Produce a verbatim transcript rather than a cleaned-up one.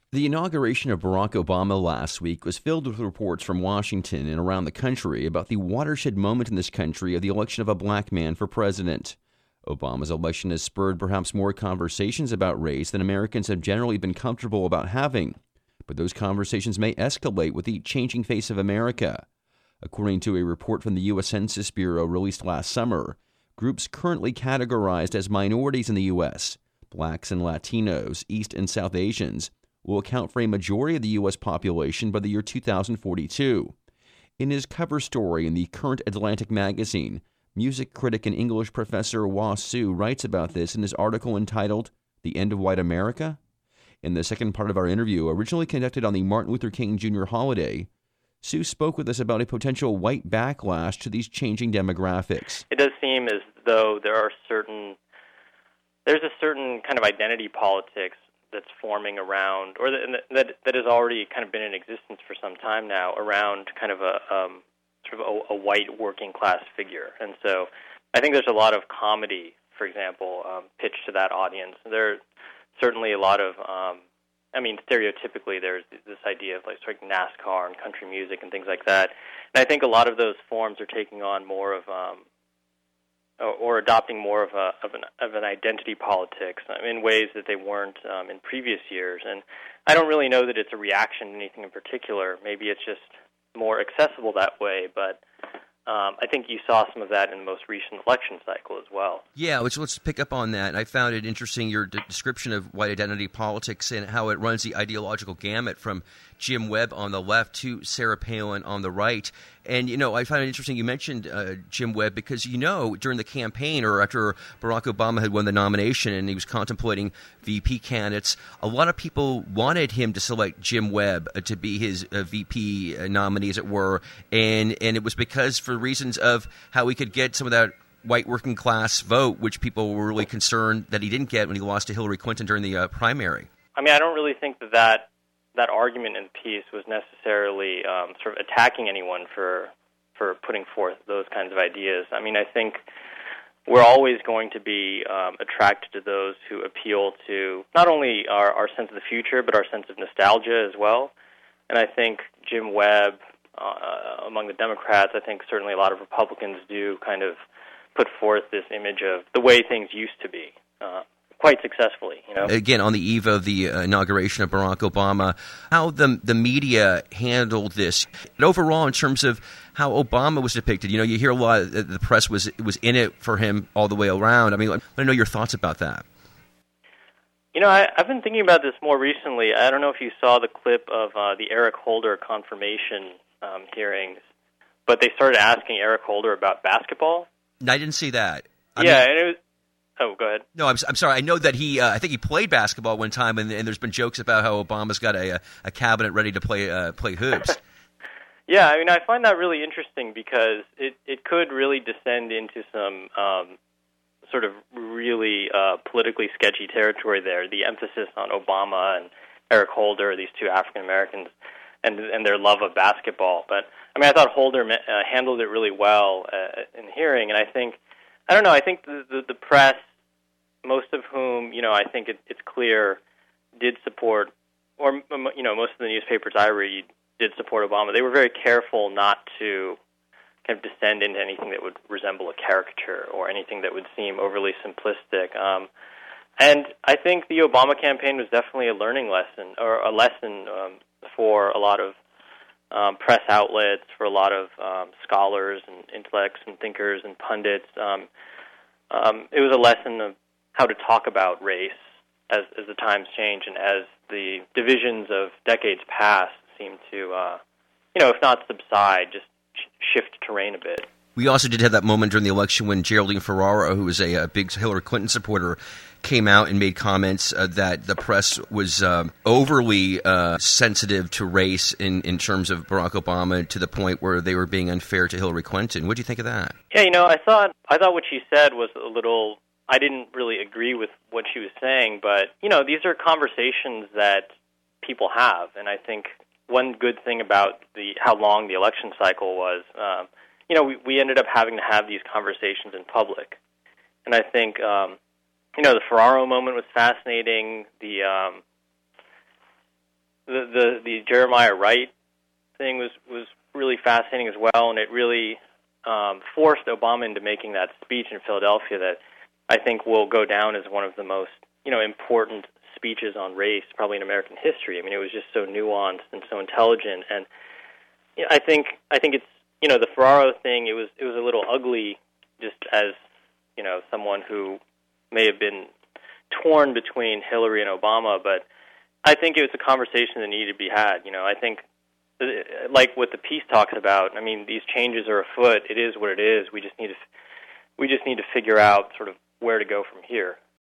The inauguration of Barack Obama last week was filled with reports from Washington and around the country about the watershed moment in this country of the election of a black man for president. Obama's election has spurred perhaps more conversations about race than Americans have generally been comfortable about having. But those conversations may escalate with the changing face of America. According to a report from the U S Census Bureau released last summer, groups currently categorized as minorities in the U S, blacks and Latinos, East and South Asians, will account for a majority of the U S population by the year two thousand forty-two. In his cover story in the current Atlantic magazine, music critic and English professor Wah Sue writes about this in his article entitled The End of White America. In the second part of our interview, originally conducted on the Martin Luther King Junior holiday, Sue spoke with us about a potential white backlash to these changing demographics. It does seem as though there are certain, there's a certain kind of identity politics that's forming around, or that, that that has already kind of been in existence for some time now, around kind of a um, sort of a, a white working class figure. And so I think there's a lot of comedy, for example, um, pitched to that audience. There's certainly a lot of, um, I mean, stereotypically there's this idea of like sort of NASCAR and country music and things like that. And I think a lot of those forms are taking on more of um, or adopting more of a of an of an identity politics in ways that they weren't um, in previous years. And I don't really know that it's a reaction to anything in particular. Maybe it's just more accessible that way, but Um, I think you saw some of that in the most recent election cycle as well. Yeah, which let's pick up on that. I found it interesting, your d- description of white identity politics and how it runs the ideological gamut from Jim Webb on the left to Sarah Palin on the right. And, you know, I found it interesting you mentioned uh, Jim Webb because, you know, during the campaign or after Barack Obama had won the nomination and he was contemplating V P candidates, a lot of people wanted him to select Jim Webb uh, to be his uh, V P nominee, as it were. And, and it was because for reasons of how he could get some of that white working class vote, which people were really concerned that he didn't get when he lost to Hillary Clinton during the uh, primary. I mean, I don't really think that that, that argument in the piece was necessarily um, sort of attacking anyone for for putting forth those kinds of ideas. I mean, I think we're always going to be um, attracted to those who appeal to not only our, our sense of the future, but our sense of nostalgia as well. And I think Jim Webb, uh, among the Democrats, I think certainly a lot of Republicans do kind of put forth this image of the way things used to be. Uh, quite successfully, you know. Again, on the eve of the uh, inauguration of Barack Obama, how the the media handled this, and overall in terms of how Obama was depicted. You know, you hear a lot of the press was was in it for him all the way around. I mean, I want to know your thoughts about that. You know, I, I've been thinking about this more recently. I don't know if you saw the clip of uh, the Eric Holder confirmation um, hearings, but they started asking Eric Holder about basketball. I didn't see that. I yeah, mean, and it was. Oh, go ahead. No, I'm, I'm sorry. I know that he, uh, I think he played basketball one time, and, and there's been jokes about how Obama's got a, a cabinet ready to play uh, play hoops. Yeah, I mean, I find that really interesting because it, it could really descend into some um, sort of really uh, politically sketchy territory there, the emphasis on Obama and Eric Holder, these two African Americans, and and their love of basketball. But, I mean, I thought Holder uh, handled it really well uh, in the hearing, and I think, I don't know, I think the, the, the press, most of whom, you know, I think it, it's clear, did support, or, you know, most of the newspapers I read did support Obama. They were very careful not to kind of descend into anything that would resemble a caricature or anything that would seem overly simplistic. Um, and I think the Obama campaign was definitely a learning lesson, or a lesson um, for a lot of um, press outlets, for a lot of um, scholars and intellects and thinkers and pundits. Um, um, it was a lesson of how to talk about race as, as the times change and as the divisions of decades past seem to, uh, you know, if not subside, just sh- shift terrain a bit. We also did have that moment during the election when Geraldine Ferraro, who was a, a big Hillary Clinton supporter, came out and made comments uh, that the press was uh, overly uh, sensitive to race in, in terms of Barack Obama, to the point where they were being unfair to Hillary Clinton. What do you think of that? Yeah, you know, I thought I thought what she said was a little. I didn't really agree with what she was saying, but you know, these are conversations that people have, and I think one good thing about the how long the election cycle was, um, you know, we, we ended up having to have these conversations in public, and I think, um, you know, the Ferraro moment was fascinating. The um, the, the the Jeremiah Wright thing was was really fascinating as well, and it really um, forced Obama into making that speech in Philadelphia that I think will go down as one of the most, you know, important speeches on race probably in American history. I mean, it was just so nuanced and so intelligent, and you know, I think I think it's, you know, the Ferraro thing. It was it was a little ugly, just as, you know, someone who may have been torn between Hillary and Obama, but I think it was a conversation that needed to be had. You know, I think, like what the piece talks about, I mean, these changes are afoot. It is what it is. We just need to we just need to figure out sort of where to go from here.